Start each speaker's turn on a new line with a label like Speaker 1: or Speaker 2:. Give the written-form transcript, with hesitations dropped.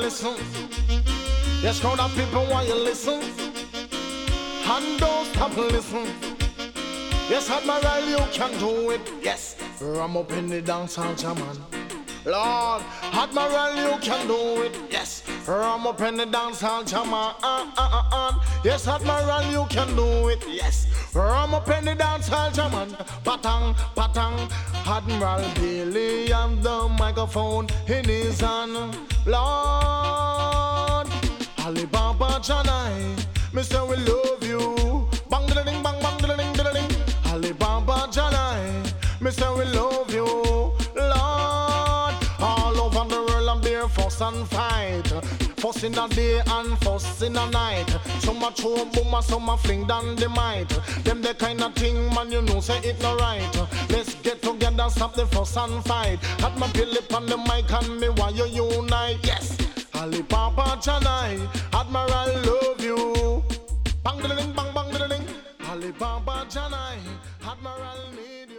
Speaker 1: listen. Yes, crowd of people want you listen. And don't stop listen. Yes, Admiral, you can do it. Yes, ram up in the dance hall, Jaman. Lord, Admiral, you can do it. Yes, ram up in the dance hall, Jaman. Yes, Admiral, you can do it. Yes, ram up in the dance hall, Jaman. Patang, patang. Admiral Billy and the microphone in his hand. Lord, Alibaba Janai, Mr. We love you. Bang da ding, bang bang da ding da ding. Alibaba Janai, Mr. We love you. Lord, all over the world I'm there fuss and fight. Fuss in the day and fuss in the night. Some a throw boomer, some a fling down the might. Them the kind of thing, man, you know say it no right. Let's get together, stop the fuss and fight. Had my Philip on the mic and me why you unite. Yes, Alibaba Janai, Admiral love you. Bang da ding, bang bang da ding. Alibaba Janai, Admiral need